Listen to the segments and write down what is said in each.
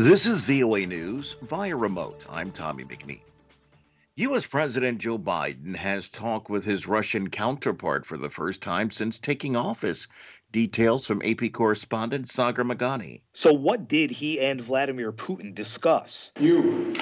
This is VOA News via remote. I'm Tommy McNeil. U.S. President Joe Biden has talked with his Russian counterpart for the first time since taking office. Details from AP correspondent Sagar Magani. So what did he and Vladimir Putin discuss? You.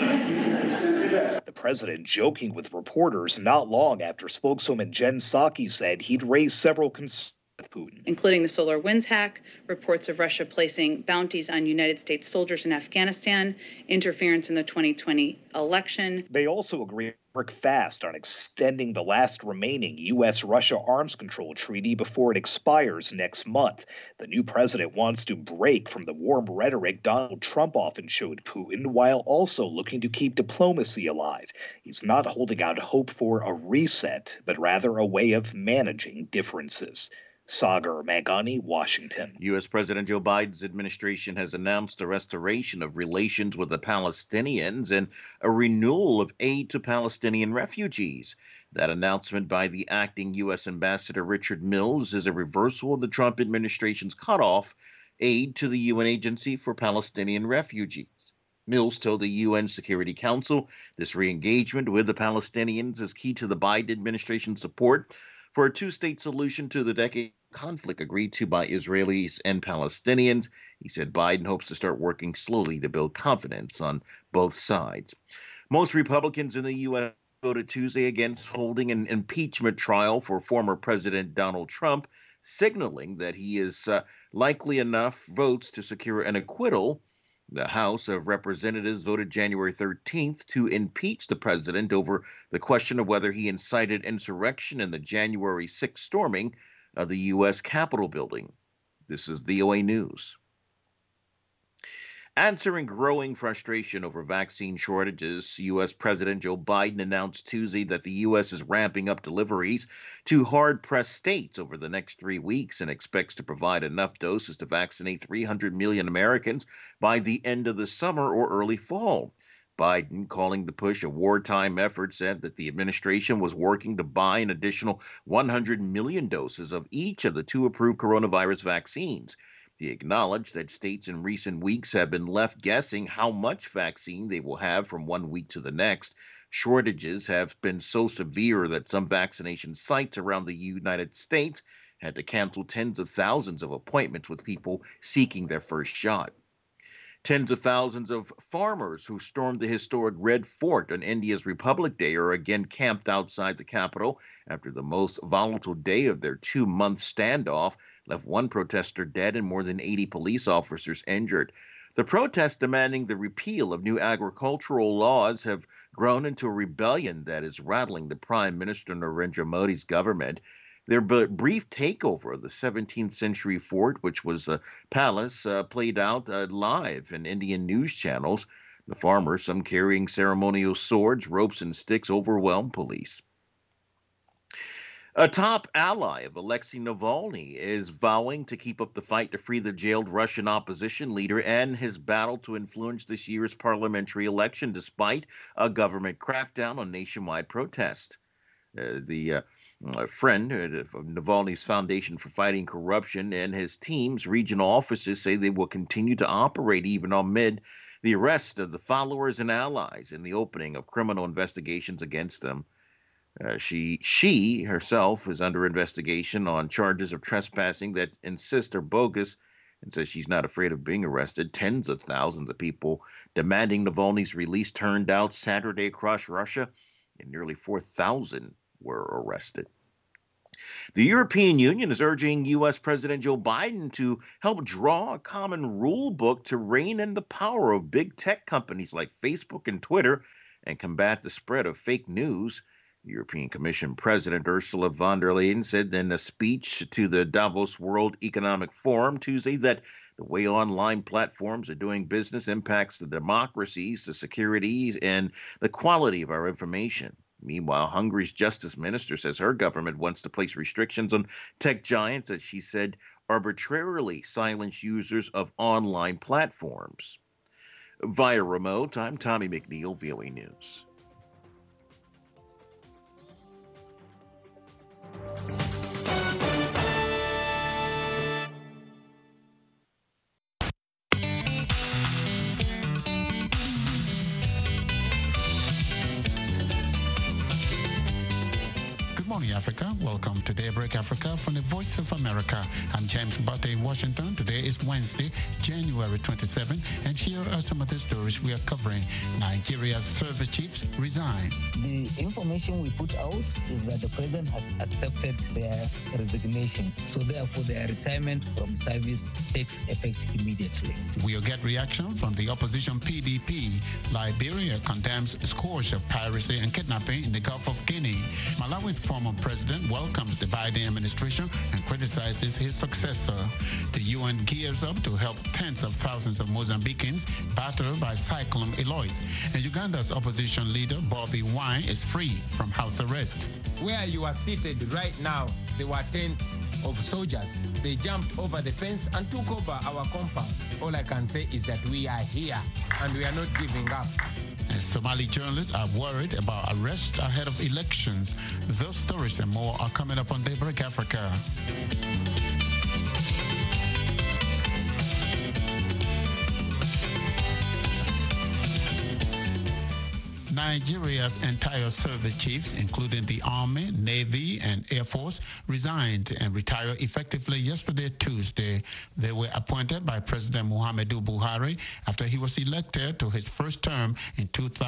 The president joking with reporters not long after spokeswoman Jen Psaki said he'd raised several concerns with Putin, including the SolarWinds hack, reports of Russia placing bounties on United States soldiers in Afghanistan, interference in the 2020 election. They also agreed to work fast on extending the last remaining U.S.-Russia arms control treaty before it expires next month. The new president wants to break from the warm rhetoric Donald Trump often showed Putin, while also looking to keep diplomacy alive. He's not holding out hope for a reset, but rather a way of managing differences. Sagar Magani, Washington. U.S. President Joe Biden's administration has announced a restoration of relations with the Palestinians and a renewal of aid to Palestinian refugees. That announcement by the acting U.S. Ambassador Richard Mills is a reversal of the Trump administration's cutoff aid to the UN Agency for Palestinian Refugees. Mills told the UN Security Council this re-engagement with the Palestinians is key to the Biden administration's support for a two-state solution to the decade conflict agreed to by Israelis and Palestinians. He said Biden hopes to start working slowly to build confidence on both sides. Most Republicans in the U.S. voted Tuesday against holding an impeachment trial for former President Donald Trump, signaling that he is likely enough votes to secure an acquittal. The House of Representatives voted January 13th to impeach the president over the question of whether he incited insurrection in the January 6th storming of the U.S. Capitol building. This is VOA News. Answering growing frustration over vaccine shortages, U.S. President Joe Biden announced Tuesday that the U.S. is ramping up deliveries to hard-pressed states over the next 3 weeks and expects to provide enough doses to vaccinate 300 million Americans by the end of the summer or early fall. Biden, calling the push a wartime effort, said that the administration was working to buy an additional 100 million doses of each of the two approved coronavirus vaccines. He acknowledged that states in recent weeks have been left guessing how much vaccine they will have from 1 week to the next. Shortages have been so severe that some vaccination sites around the United States had to cancel tens of thousands of appointments with people seeking their first shot. Tens of thousands of farmers who stormed the historic Red Fort on India's Republic Day are again camped outside the capital after the most volatile day of their 2-month standoff left one protester dead and more than 80 police officers injured. The protests demanding the repeal of new agricultural laws have grown into a rebellion that is rattling the Prime Minister Narendra Modi's government. Their brief takeover of the 17th century fort, which was a palace, played out live in Indian news channels. The farmers, some carrying ceremonial swords, ropes, and sticks, overwhelmed police. A top ally of Alexei Navalny is vowing to keep up the fight to free the jailed Russian opposition leader and his battle to influence this year's parliamentary election despite a government crackdown on nationwide protest. The friend of Navalny's Foundation for Fighting Corruption and his team's regional offices say they will continue to operate even amid the arrest of the followers and allies and the opening of criminal investigations against them. She herself is under investigation on charges of trespassing that insist are bogus and says she's not afraid of being arrested. Tens of thousands of people demanding Navalny's release turned out Saturday across Russia, and nearly 4,000 were arrested. The European Union is urging U.S. President Joe Biden to help draw a common rule book to rein in the power of big tech companies like Facebook and Twitter and combat the spread of fake news. European Commission President Ursula von der Leyen said in a speech to the Davos World Economic Forum Tuesday that the way online platforms are doing business impacts the democracies, the security, and the quality of our information. Meanwhile, Hungary's justice minister says her government wants to place restrictions on tech giants that she said arbitrarily silence users of online platforms. Via remote, I'm Tommy McNeil, VOA News. Africa. Welcome to Daybreak Africa from the Voice of America. I'm James Butte in Washington. Today is Wednesday, January 27, and here are some of the stories we are covering. Nigeria's service chiefs resign. The information we put out is that the president has accepted their resignation. So therefore, their retirement from service takes effect immediately. We'll get reaction from the opposition PDP. Liberia condemns scores of piracy and kidnapping in the Gulf of Guinea. Malawi's former president welcomes the Biden administration and criticizes his successor. The UN gears up to help tens of thousands of Mozambicans battered by Cyclone Eloise. And Uganda's opposition leader, Bobby Wine, is free from house arrest. Where you are seated right now, there were tents of soldiers. They jumped over the fence and took over our compound. All I can say is that we are here and we are not giving up. And Somali journalists are worried about arrest ahead of elections. Those stories and more are coming up on Daybreak Africa. Nigeria's entire service chiefs, including the Army, Navy, and Air Force, resigned and retired effectively yesterday, Tuesday. They were appointed by President Muhammadu Buhari after he was elected to his first term in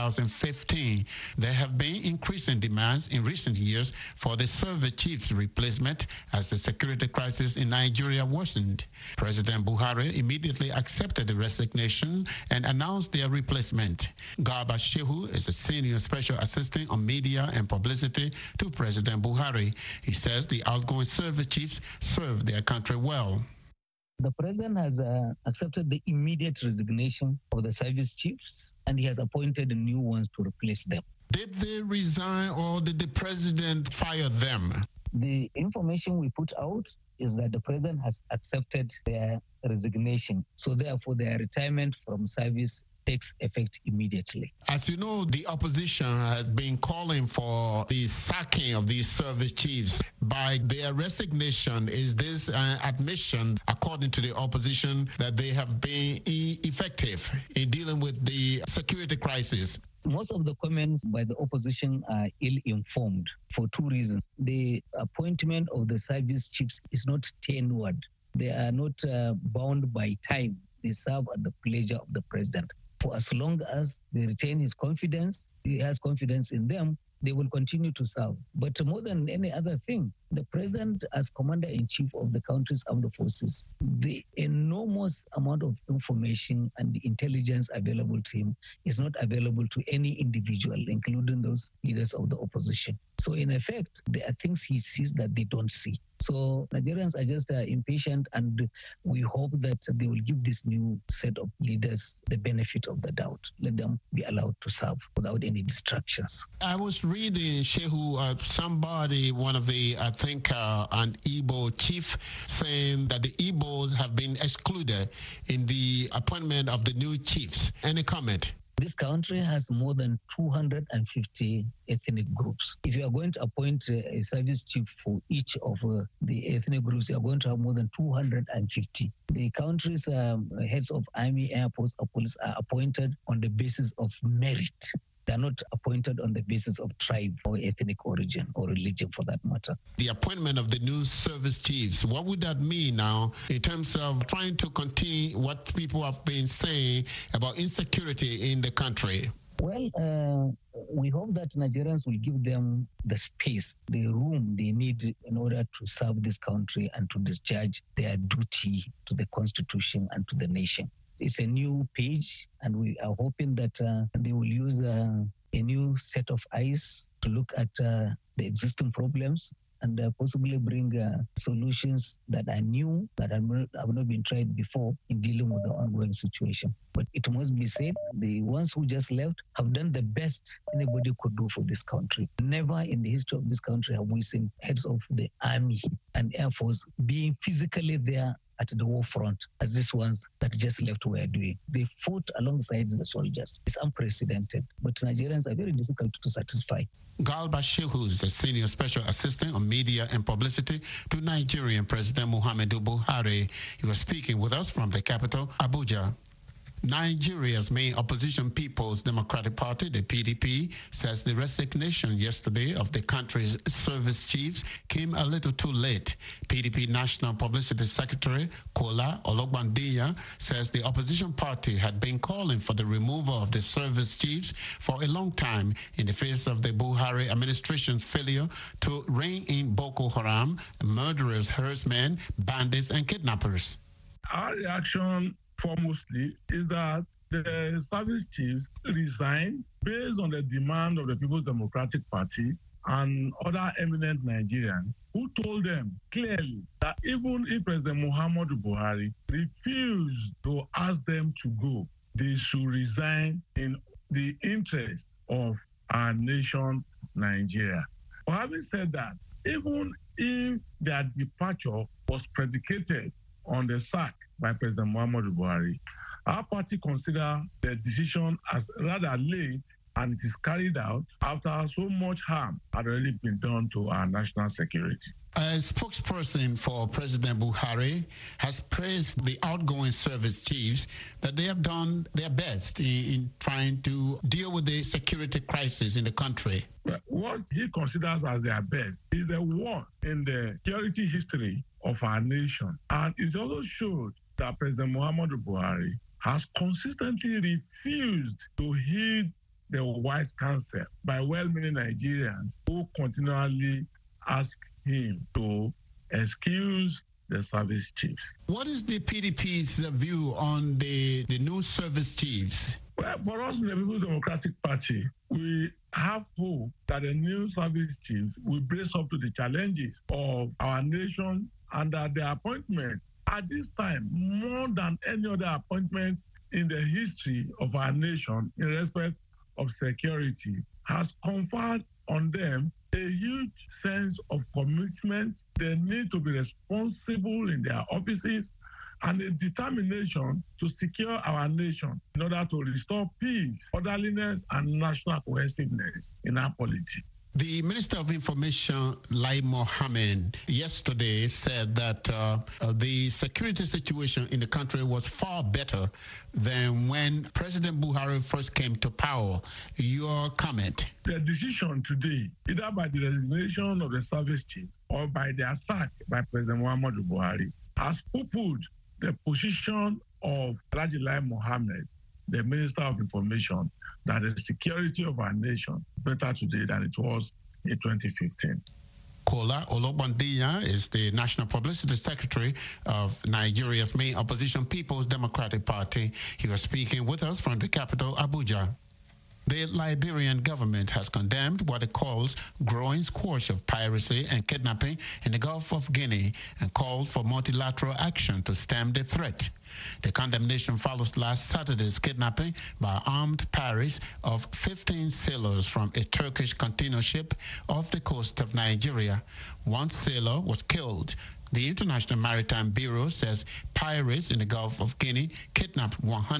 2015. There have been increasing demands in recent years for the service chief's replacement as the security crisis in Nigeria worsened. President Buhari immediately accepted the resignation and announced their replacement. Garba Shehu is a Senior Special Assistant on Media and Publicity to President Buhari. He says the outgoing service chiefs served their country well. The president has accepted the immediate resignation of the service chiefs, and he has appointed new ones to replace them. Did they resign or did the president fire them? The information we put out is that the president has accepted their resignation. So therefore, their retirement from service takes effect immediately. As you know, the opposition has been calling for the sacking of these service chiefs. By their resignation, is this an admission, according to the opposition, that they have been effective in dealing with the security crisis? Most of the comments by the opposition are ill-informed for two reasons. The appointment of the service chiefs is not tenured. They are not bound by time. They serve at the pleasure of the president. For as long as they retain his confidence, he has confidence in them, they will continue to serve. But more than any other thing, the president, as commander-in-chief of the country's armed forces, the enormous amount of information and the intelligence available to him is not available to any individual, including those leaders of the opposition. So in effect, there are things he sees that they don't see. So Nigerians are just impatient, and we hope that they will give this new set of leaders the benefit of the doubt. Let them be allowed to serve without any distractions. I was reading, Shehu, somebody, one of the, I think, an Igbo chief, saying that the Igbos have been excluded in the appointment of the new chiefs. Any comment? This country has more than 250 ethnic groups. If you are going to appoint a service chief for each of the ethnic groups, you are going to have more than 250. The country's heads of army, air force, or police are appointed on the basis of merit. They are not appointed on the basis of tribe or ethnic origin or religion, for that matter. The appointment of the new service chiefs, what would that mean now in terms of trying to continue what people have been saying about insecurity in the country? Well, we hope that Nigerians will give them the space, the room they need in order to serve this country and to discharge their duty to the Constitution and to the nation. It's a new page, and we are hoping that they will use a new set of eyes to look at the existing problems and possibly bring solutions that are new, that have not been tried before in dealing with the ongoing situation. But it must be said, the ones who just left have done the best anybody could do for this country. Never in the history of this country have we seen heads of the army and air force being physically there at the war front as these ones that just left were doing. They fought alongside the soldiers. It's unprecedented, but Nigerians are very difficult to satisfy. Garba Shehu is the Senior Special Assistant on Media and Publicity to Nigerian President Muhammadu Buhari. He was speaking with us from the capital, Abuja. Nigeria's main opposition People's Democratic Party, the PDP, says the resignation yesterday of the country's service chiefs came a little too late. PDP National Publicity Secretary Kola Ologbandiya says the opposition party had been calling for the removal of the service chiefs for a long time in the face of the Buhari administration's failure to rein in Boko Haram, murderers, herdsmen, bandits, and kidnappers. Our reaction foremostly is that the service chiefs resigned based on the demand of the People's Democratic Party and other eminent Nigerians who told them clearly that even if President Muhammadu Buhari refused to ask them to go, they should resign in the interest of our nation, Nigeria. But having said that, even if their departure was predicated on the sack by President Muhammadu Buhari, our party consider the decision as rather late, and it is carried out after so much harm had already been done to our national security. A spokesperson for President Buhari has praised the outgoing service chiefs that they have done their best in trying to deal with the security crisis in the country. Well, what he considers as their best is the worst in the security history of our nation. And it also showed that President Muhammadu Buhari has consistently refused to heed the wise counsel by well-meaning Nigerians who continually ask him to excuse the service chiefs. What is the PDP's view on the new service chiefs? Well, for us in the People's Democratic Party, we have hope that the new service chiefs will brace up to the challenges of our nation and that the appointment at this time, more than any other appointment in the history of our nation in respect of security, has conferred on them a huge sense of commitment. They need to be responsible in their offices and a determination to secure our nation in order to restore peace, orderliness, and national cohesiveness in our polity. The Minister of Information, Lai Mohammed, yesterday said that the security situation in the country was far better than when President Buhari first came to power. Your comment? The decision today, either by the resignation of the service chief or by their sack by President Muhammadu Buhari, has poo-pooed the position of Alhaji Lai Mohammed, the Minister of Information, that the security of our nation is better today than it was in 2015. Kola Ologbandiya is the National Publicity Secretary of Nigeria's main opposition People's Democratic Party. He was speaking with us from the capital, Abuja. The Liberian government has condemned what it calls growing squash of piracy and kidnapping in the Gulf of Guinea and called for multilateral action to stem the threat. The condemnation follows last Saturday's kidnapping by armed pirates of 15 sailors from a Turkish container ship off the coast of Nigeria. One sailor was killed. The International Maritime Bureau says pirates in the Gulf of Guinea kidnapped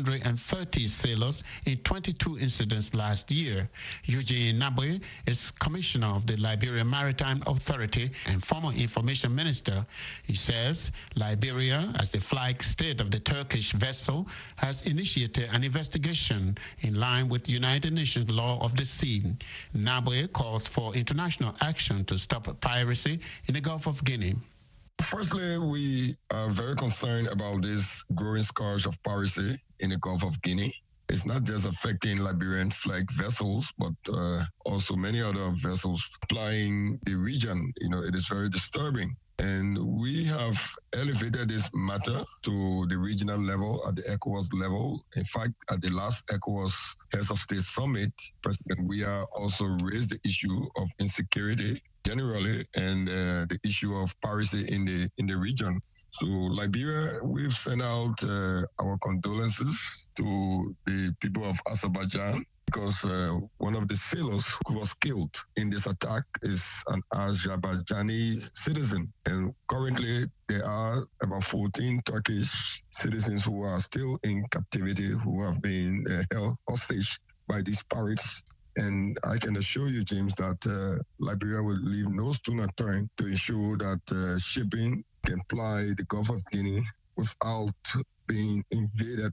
130 sailors in 22 incidents last year. Eugene Nabwe is commissioner of the Liberian Maritime Authority and former information minister. He says Liberia, as the flag state of the Turkish vessel, has initiated an investigation in line with United Nations law of the sea. Nabwe calls for international action to stop piracy in the Gulf of Guinea. Firstly, we are very concerned about this growing scourge of piracy in the Gulf of Guinea. It's not just affecting Liberian flag vessels, but also many other vessels flying the region. It is very disturbing. And we have elevated this matter to the regional level, at the ECOWAS level. In fact, at the last ECOWAS Heads of State Summit, President Weah also raised the issue of insecurity generally and the issue of piracy in the region. So Liberia, we've sent out our condolences to the people of Azerbaijan, because one of the sailors who was killed in this attack is an Azerbaijani citizen. And currently, there are about 14 Turkish citizens who are still in captivity, who have been held hostage by these pirates. And I can assure you, James, that Liberia will leave no stone unturned to ensure that shipping can ply the Gulf of Guinea without being invaded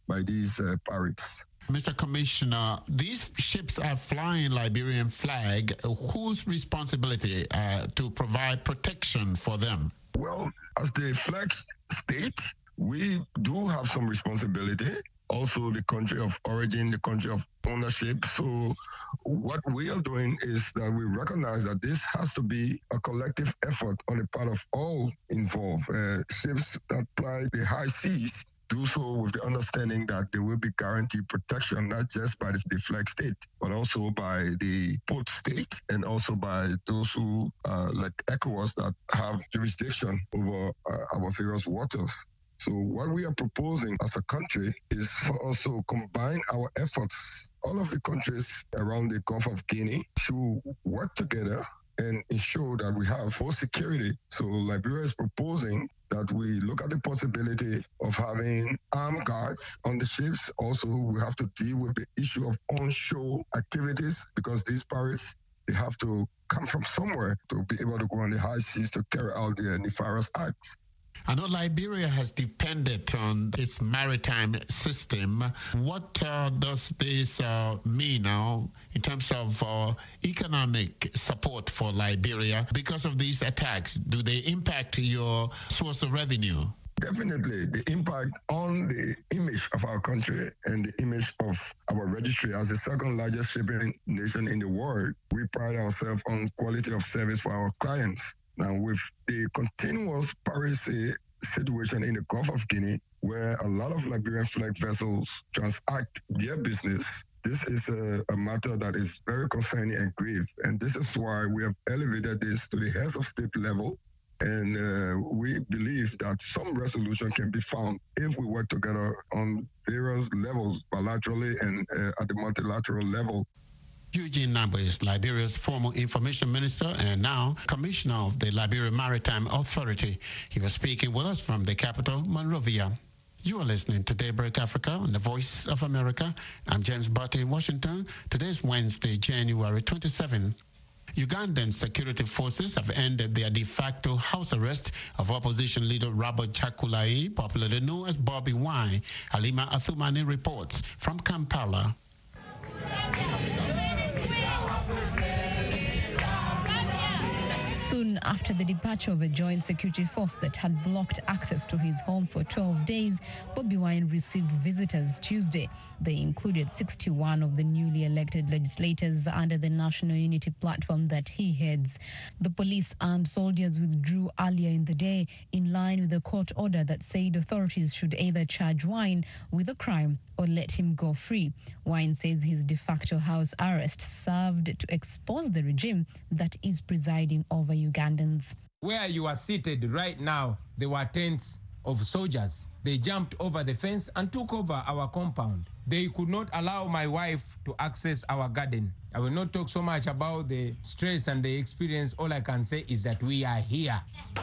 by these pirates. Mr. Commissioner, these ships are flying Liberian flag. Whose responsibility to provide protection for them? Well, as the flag state, we do have some responsibility. Also, the country of origin, the country of ownership. So what we are doing is that we recognize that this has to be a collective effort on the part of all involved. Ships that ply the high seas do so with the understanding that they will be guaranteed protection, not just by the flag state, but also by the port state and also by those who, like ECOWAS, that have jurisdiction over our various waters. So what we are proposing as a country is for us to combine our efforts. All of the countries around the Gulf of Guinea should work together and ensure that we have full security. So Liberia is proposing that we look at the possibility of having armed guards on the ships. Also, we have to deal with the issue of onshore activities because these pirates, they have to come from somewhere to be able to go on the high seas to carry out their nefarious acts. I know Liberia has depended on its maritime system. What does this mean now in terms of economic support for Liberia because of these attacks? Do they impact your source of revenue? Definitely, the impact on the image of our country and the image of our registry as the second largest shipping nation in the world. We pride ourselves on quality of service for our clients. Now, with the continuous piracy situation in the Gulf of Guinea, where a lot of Liberian flag vessels transact their business, this is a matter that is very concerning and grave. And this is why we have elevated this to the heads of state level. And we believe that some resolution can be found if we work together on various levels, bilaterally and at the multilateral level. Eugene Nabo is Liberia's former information minister and now commissioner of the Liberia Maritime Authority. He was speaking with us from the capital, Monrovia. You are listening to Daybreak Africa on the Voice of America. I'm James Barty in Washington. Today is Wednesday, January 27th. Ugandan security forces have ended their de facto house arrest of opposition leader Robert Chakulai, popularly known as Bobby Wine. Halima Athumani reports from Kampala. Soon after the departure of a joint security force that had blocked access to his home for 12 days, Bobby Wine received visitors Tuesday. They included 61 of the newly elected legislators under the National Unity Platform that he heads. The police and soldiers withdrew earlier in the day in line with a court order that said authorities should either charge Wine with a crime or let him go free. Wine says his de facto house arrest served to expose the regime that is presiding over Ugandans. Where you are seated right now, there were tents of soldiers. They jumped over the fence and took over our compound. They could not allow my wife to access our garden. I will not talk so much about the stress and the experience. All I can say is that we are here.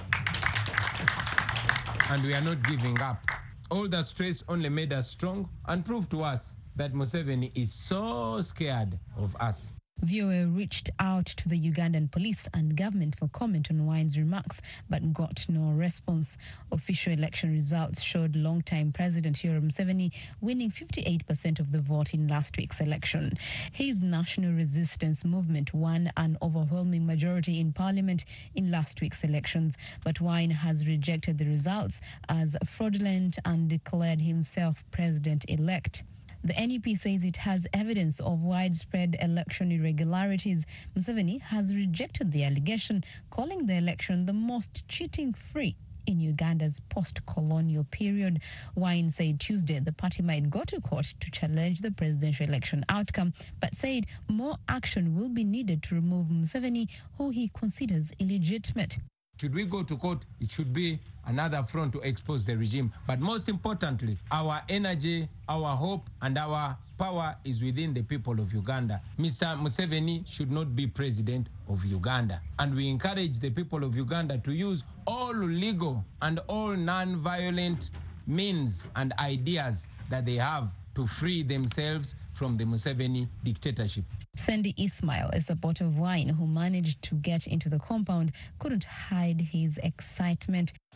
And we are not giving up. All that stress only made us strong and proved to us that Museveni is so scared of us. VOA reached out to the Ugandan police and government for comment on Wine's remarks, but got no response. Official election results showed longtime President Yoweri Museveni winning 58% of the vote in last week's election. His National Resistance Movement won an overwhelming majority in parliament in last week's elections, but Wine has rejected the results as fraudulent and declared himself president-elect. The NUP says it has evidence of widespread election irregularities. Museveni has rejected the allegation, calling the election the most cheating-free in Uganda's post-colonial period. Wine said Tuesday the party might go to court to challenge the presidential election outcome, but said more action will be needed to remove Museveni, who he considers illegitimate. Should we go to court, it should be another front to expose the regime. But most importantly, our energy, our hope, and our power is within the people of Uganda. Mr. Museveni should not be president of Uganda. And we encourage the people of Uganda to use all legal and all non-violent means and ideas that they have to free themselves from the Museveni dictatorship. Sandy Ismail, a supporter of Wine who managed to get into the compound, couldn't hide his excitement.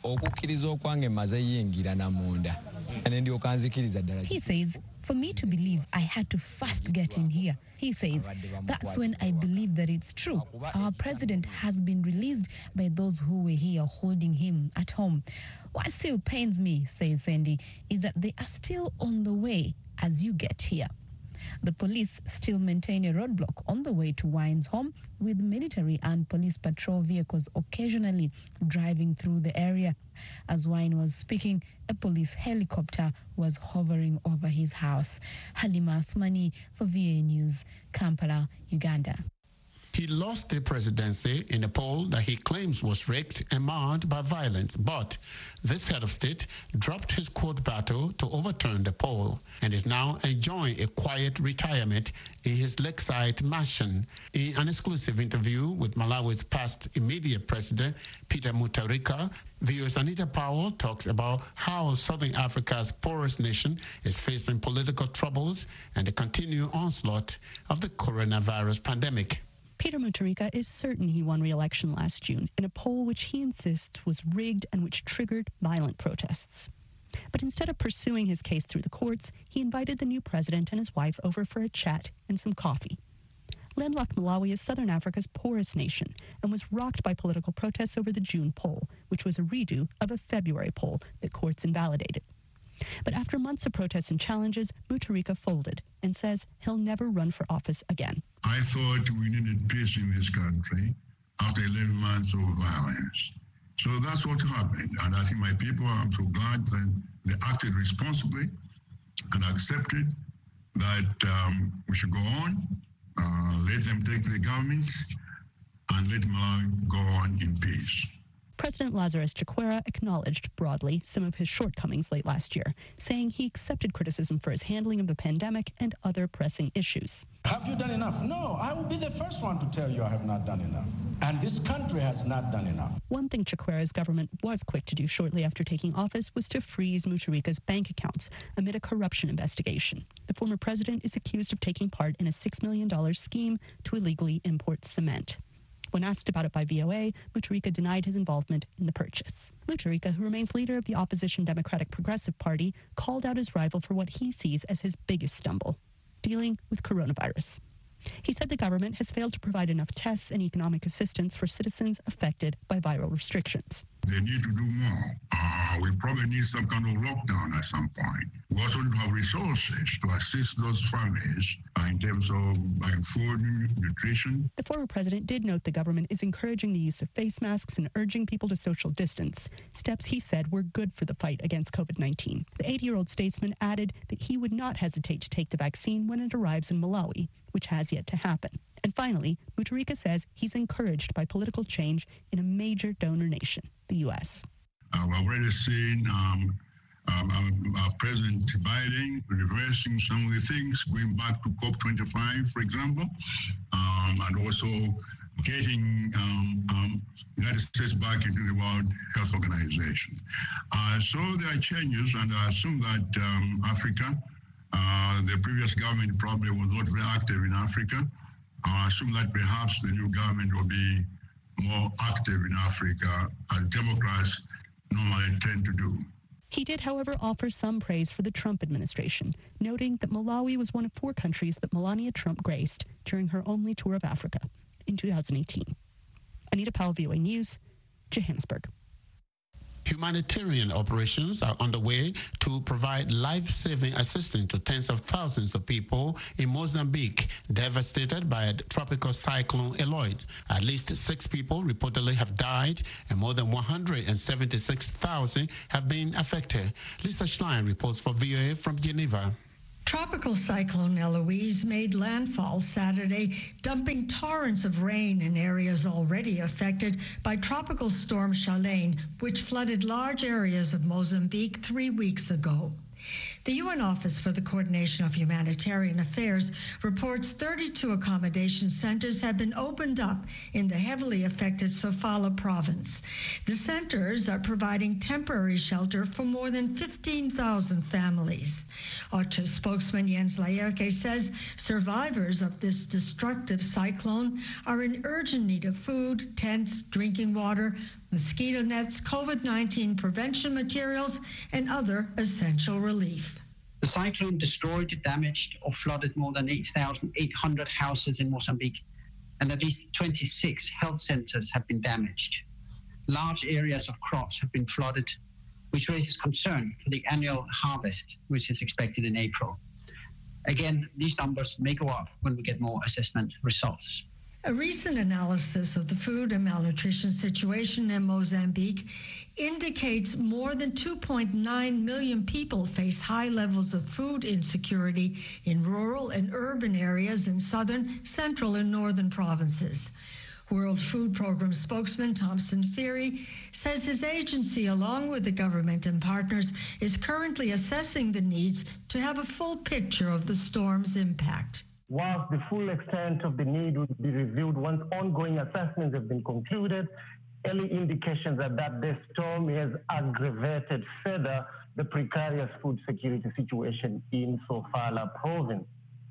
He says, for me to believe, I had to first get in here. He says, that's when I believe that it's true. Our president has been released by those who were here holding him at home. What still pains me, says Sandy, is that they are still on the way as you get here. The police still maintain a roadblock on the way to Wine's home, with military and police patrol vehicles occasionally driving through the area. As Wine was speaking, a police helicopter was hovering over his house. Halima Athmani for VOA News, Kampala, Uganda. He lost the presidency in a poll that he claims was rigged and marred by violence. But this head of state dropped his court battle to overturn the poll and is now enjoying a quiet retirement in his lakeside mansion. In an exclusive interview with Malawi's past immediate president, Peter Mutharika, VOA's Anita Powell talks about how Southern Africa's poorest nation is facing political troubles and the continued onslaught of the coronavirus pandemic. Peter Mutharika is certain he won re-election last June in a poll which he insists was rigged and which triggered violent protests. But instead of pursuing his case through the courts, he invited the new president and his wife over for a chat and some coffee. Landlocked Malawi is Southern Africa's poorest nation and was rocked by political protests over the June poll, which was a redo of a February poll that courts invalidated. But after months of protests and challenges, Mutharika folded and says he'll never run for office again. I thought we needed peace in this country after 11 months of violence. So that's what happened. And I think my people, I'm so glad that they acted responsibly and accepted that we should go on, let them take the government, and let Malawi go on in peace. President Lazarus Chakwera acknowledged broadly some of his shortcomings late last year, saying he accepted criticism for his handling of the pandemic and other pressing issues. Have you done enough? No, I will be the first one to tell you I have not done enough. And this country has not done enough. One thing Chakwera's government was quick to do shortly after taking office was to freeze Mutharika's bank accounts amid a corruption investigation. The former president is accused of taking part in a $6 million scheme to illegally import cement. When asked about it by VOA, Mutharika denied his involvement in the purchase. Mutharika, who remains leader of the opposition Democratic Progressive Party, called out his rival for what he sees as his biggest stumble, dealing with coronavirus. He said the government has failed to provide enough tests and economic assistance for citizens affected by viral restrictions. They need to do more. We probably need some kind of lockdown at some point. We also need to have resources to assist those families in terms of food, nutrition. The former president did note the government is encouraging the use of face masks and urging people to social distance, steps he said were good for the fight against COVID-19. The 80-year-old statesman added that he would not hesitate to take the vaccine when it arrives in Malawi, which has yet to happen. And finally, Mutharika says he's encouraged by political change in a major donor nation, the U.S. We've already seen President Biden reversing some of the things, going back to COP25, for example, and also getting United States back into the World Health Organization. So there are changes, and I assume that Africa, the previous government probably was not very active in Africa. I assume that perhaps the new government will be more active in Africa, as Democrats normally tend to do. He did, however, offer some praise for the Trump administration, noting that Malawi was one of 4 countries that Melania Trump graced during her only tour of Africa in 2018. Anita Powell, VOA News, Johannesburg. Humanitarian operations are underway to provide life-saving assistance to tens of thousands of people in Mozambique devastated by a tropical cyclone Eloyd. At least 6 people reportedly have died and more than 176,000 have been affected. Lisa Schlein reports for VOA from Geneva. Tropical cyclone Eloise made landfall Saturday, dumping torrents of rain in areas already affected by Tropical Storm Charlene, which flooded large areas of Mozambique 3 weeks ago. The UN Office for the Coordination of Humanitarian Affairs reports 32 accommodation centers have been opened up in the heavily affected Sofala province. The centers are providing temporary shelter for more than 15,000 families. OCHA spokesman Jens Laerke says survivors of this destructive cyclone are in urgent need of food, tents, drinking water, mosquito nets, COVID-19 prevention materials, and other essential relief. The cyclone destroyed, damaged, or flooded more than 8,800 houses in Mozambique, and at least 26 health centers have been damaged. Large areas of crops have been flooded, which raises concern for the annual harvest, which is expected in April. Again, these numbers may go up when we get more assessment results. A recent analysis of the food and malnutrition situation in Mozambique indicates more than 2.9 million people face high levels of food insecurity in rural and urban areas in southern, central, and northern provinces. World Food Program spokesman Thompson Feary says his agency, along with the government and partners, is currently assessing the needs to have a full picture of the storm's impact. Whilst the full extent of the need will be reviewed once ongoing assessments have been concluded, early indications are that this storm has aggravated further the precarious food security situation in Sofala province.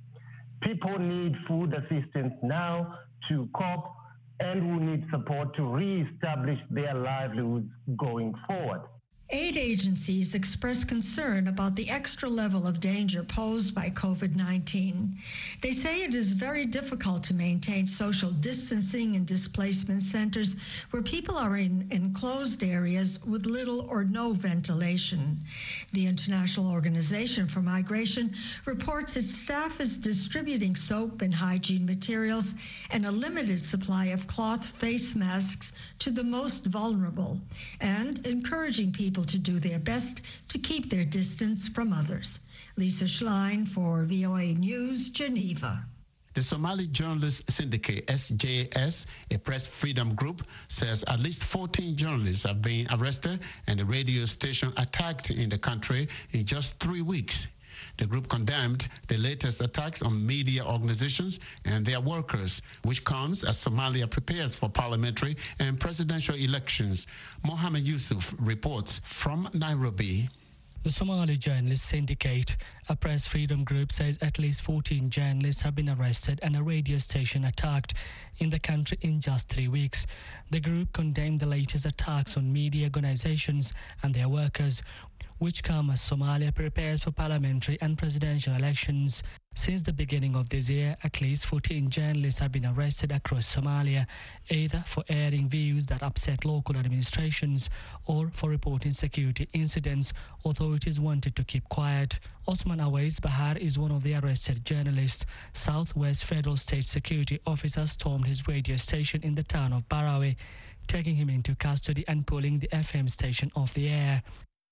People need food assistance now to cope and will need support to re-establish their livelihoods going forward. Aid agencies express concern about the extra level of danger posed by COVID-19. They say it is very difficult to maintain social distancing in displacement centers where people are in enclosed areas with little or no ventilation. The International Organization for Migration reports its staff is distributing soap and hygiene materials and a limited supply of cloth face masks to the most vulnerable, and encouraging people to do their best to keep their distance from others. Lisa Schlein for VOA News, Geneva. The Somali Journalists Syndicate, SJS, a press freedom group, says at least 14 journalists have been arrested and a radio station attacked in the country in just 3 weeks. The group condemned the latest attacks on media organizations and their workers, which comes as Somalia prepares for parliamentary and presidential elections. Mohammed Yusuf reports from Nairobi. The Somali Journalists Syndicate, a press freedom group, says at least 14 journalists have been arrested and a radio station attacked in the country in just 3 weeks. The group condemned the latest attacks on media organizations and their workers, which come as Somalia prepares for parliamentary and presidential elections. Since the beginning of this year, at least 14 journalists have been arrested across Somalia, either for airing views that upset local administrations or for reporting security incidents authorities wanted to keep quiet. Osman Awais Bahar is one of the arrested journalists. Southwest Federal State Security officers stormed his radio station in the town of Barawe, taking him into custody and pulling the FM station off the air.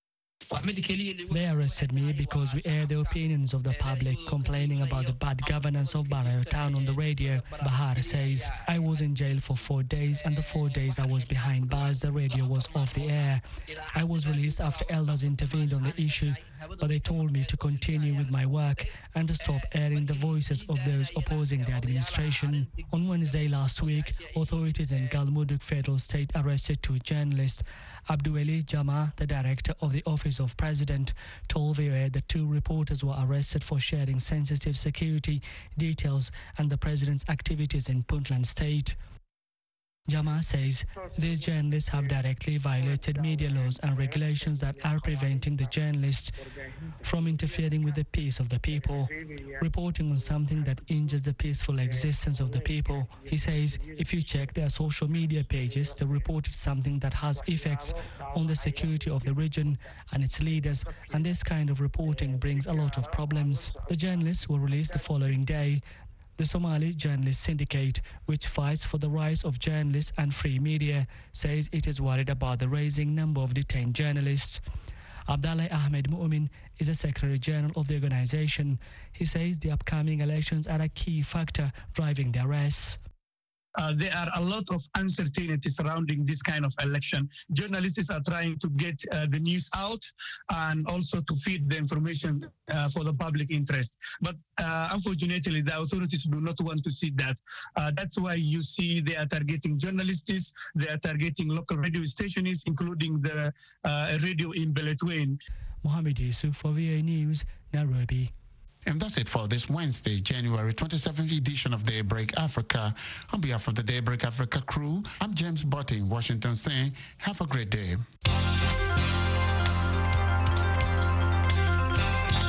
They arrested me because we air the opinions of the public complaining about the bad governance of Barawe town on the radio, Bahar says. I was in jail for 4 days, and the 4 days I was behind bars, the radio was off the air. I was released after elders intervened on the issue, but they told me to continue with my work and to stop airing the voices of those opposing the administration. On Wednesday last week, authorities in Galmudug Federal State arrested 2 journalists. Abdueli Jama, the director of the Office of President, told VOA the 2 reporters were arrested for sharing sensitive security details and the president's activities in Puntland State. Jama says these journalists have directly violated media laws and regulations that are preventing the journalists from interfering with the peace of the people, reporting on something that injures the peaceful existence of the people. He says if you check their social media pages, they reported something that has effects on the security of the region and its leaders, and this kind of reporting brings a lot of problems. The journalists were released the following day. The Somali Journalists Syndicate, which fights for the rights of journalists and free media, says it is worried about the rising number of detained journalists. Abdallah Ahmed Mu'min is a Secretary General of the organization. He says the upcoming elections are a key factor driving the arrests. There are a lot of uncertainty surrounding this kind of election. Journalists are trying to get the news out and also to feed the information for the public interest. But unfortunately, the authorities do not want to see that. That's why you see they are targeting journalists, they are targeting local radio stations, including the radio in Beledweyne. Mohammed Yusuf for VOA News, Nairobi. And that's it for this Wednesday, January 27th edition of Daybreak Africa. On behalf of the Daybreak Africa crew, I'm James Botti in Washington saying, have a great day.